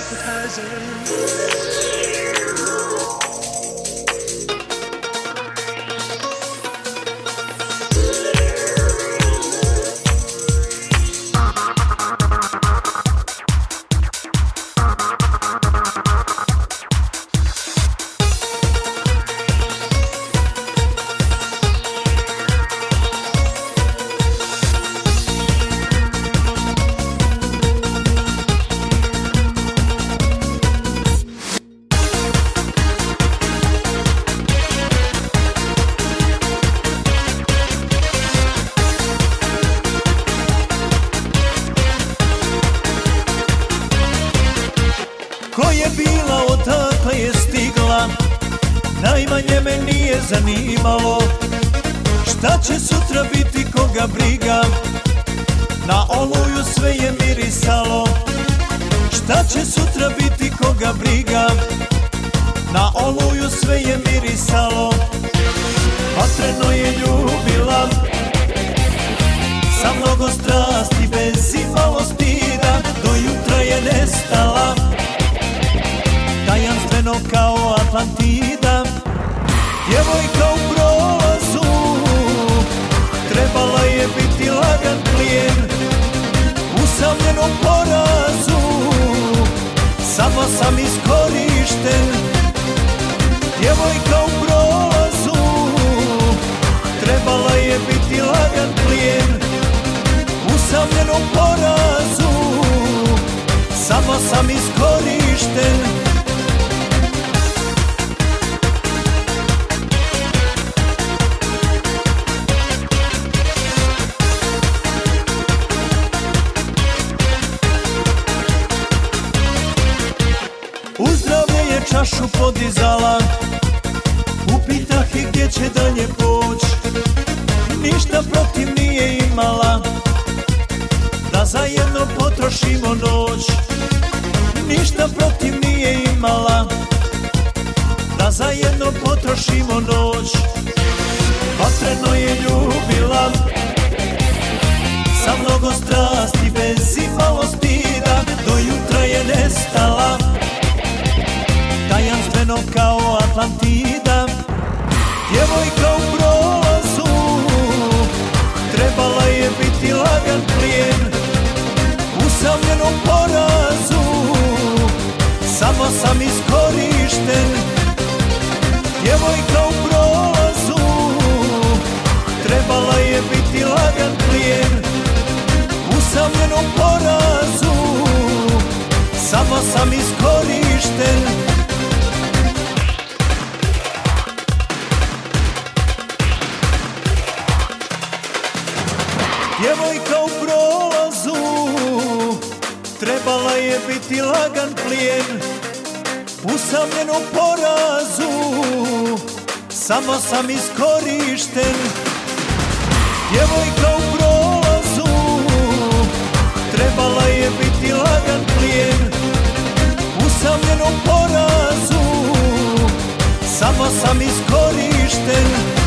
Ko je bila, odakle je stigla, najmanje me nije zanimalo. Šta će sutra biti, koga briga, na Oluju sve je mirisalo. Šta će sutra biti, koga briga, na Oluju sve je mirisalo. Vatreno je ljubila, sa mnogo strasti, bez imalo stida, do jutra je nestala, tajanstveno kao Atlantida. Djevojka u prolazu, trebala je biti lagan plijen, usamljenom porazu, samo sam iskorišten. Djevojka u prolazu, trebala je biti lagan plijen, usamljenom porazu, samo sam iskorišten. Uzdravlje je čašu podizala, upitah i gdje će dalje poć. Ništa protiv nije imala, da zajedno potrošimo noć. Ništa protiv nije imala, da zajedno potrošimo noć. Vatreno je ljubila, sa mnogo strasti, bez imalo stida, do jutra je nestala, tajanstveno kao Atlantida. Djevojka u prolazu, trebala je biti lagan plijen, usamljenom porazu, samo sam iskorišten. Djevojka u prolazu, trebala je biti lagan plijen, usamljenom porazu, samo sam iskorišten. Djevojka u prolazu, trebala je biti lagan plijen, usamljenom porazu, samo sam iskorišten. Djevojka u prolazu, trebala je biti lagan plijen, usamljenom porazu, samo sam iskorišten.